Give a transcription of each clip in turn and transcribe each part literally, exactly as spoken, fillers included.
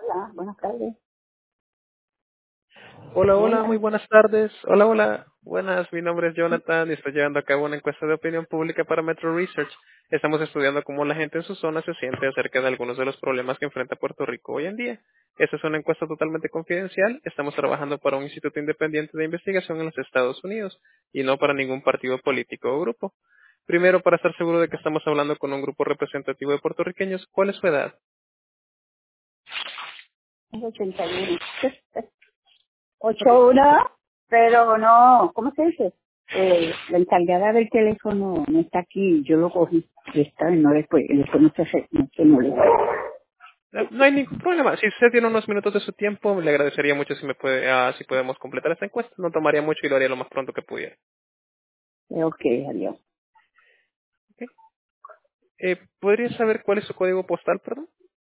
Hola, buenas tardes. Hola, hola, muy Hola. buenas tardes. Hola, hola. Buenas, mi nombre es Jonathan y estoy llevando a cabo una encuesta de opinión pública para Metro Research. Estamos estudiando cómo la gente en su zona se siente acerca de algunos de los problemas que enfrenta Puerto Rico hoy en día. Esta es una encuesta totalmente confidencial. Estamos trabajando para un instituto independiente de investigación en los Estados Unidos y no para ningún partido político o grupo. Primero, para estar seguro de que estamos hablando con un grupo representativo de puertorriqueños, ¿cuál es su edad? Es ochenta y uno. Ok. ochenta y uno, pero no, ¿cómo se dice? Eh, la encargada del teléfono no está aquí, yo lo cogí. Y está, no después, después no se, hace- no se molesta. Eh, No hay ningún problema. Si usted tiene unos minutos de su tiempo, le agradecería mucho si me puede, ah, si podemos completar esta encuesta. No tomaría mucho y lo haría lo más pronto que pudiera. Eh, Ok, adiós. ¿Ok? Eh, ¿Podría saber cuál es su código postal, perdón?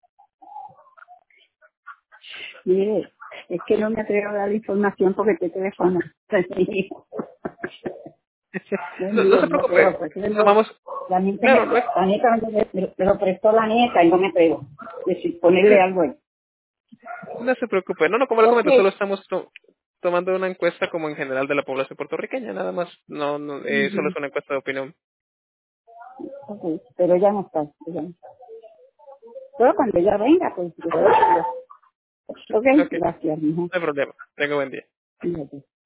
Mire, es que no me atrevo a dar la información porque este teléfono es mío. No es no, no mío, se no me atrevo, preocupe. porque tengo, Tomamos, la nieta, claro, me, no es, la nieta me, me- me lo prestó la nieta y no me atrevo. Decir, ponerle algo ahí. no se preocupe. No, no, como le Ok, comento, solo estamos to- tomando una encuesta como en general de la población puertorriqueña, nada más. No, no, eh, solo ujú, es una encuesta de opinión. ok, pero ya no está, ya no está. Pero cuando ella venga, pues yo voy a decirlo. Ok, Ok, no gracias, mijo. hay problema. Tenga buen día. Fíjate.